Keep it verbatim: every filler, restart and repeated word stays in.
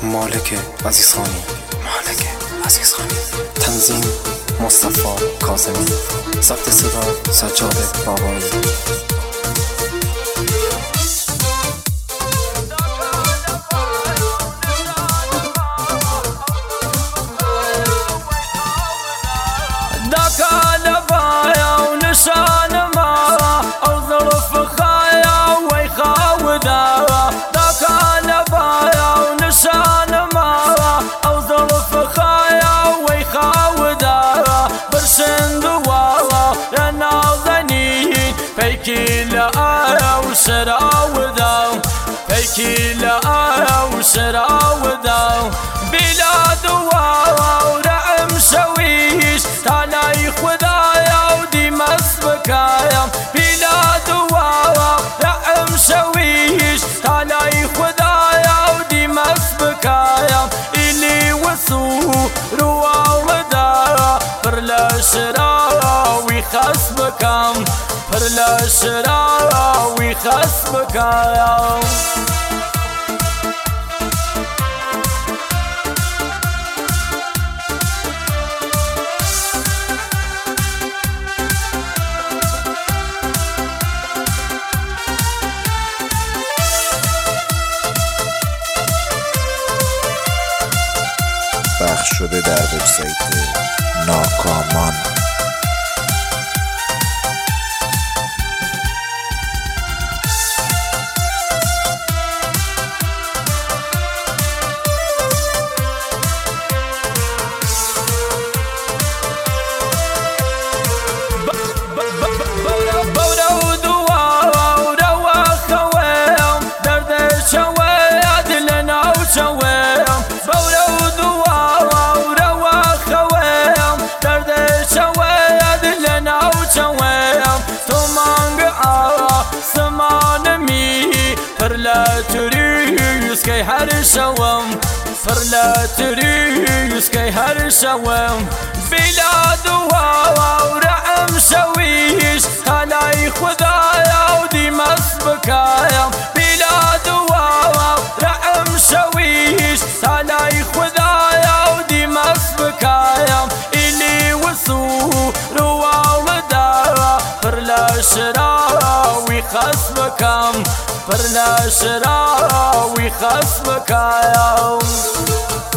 مالک عزیزخانی مالک عزیزخانی تنظیم مصطفی کاظمی ضبط صدا سجاد بابایی فيكي لا وسرا وذا فيكي لا وسرا وذا بلاد ورعم سويس تالاي خدايا ودي مسبكايا بلاد ورعم سويس تالاي خدايا ودي مسبكايا اللي وصو روا وذا فرلا سرا ويخسبكام فرلا سرا ويخسبكايا پخش شده در وبسایت ناکامان. فرلا تريس كي هرشوم فرلا تريس كي هرشوم بلاد ورعم سويش هلاي خدايا ودي مسبكايا بلاد ورعم سويش هلاي خدايا ودي مسبكايا اللي وصو روا ودا فرلا شرا ويخسبكم فرلا شرا ويخسبكايا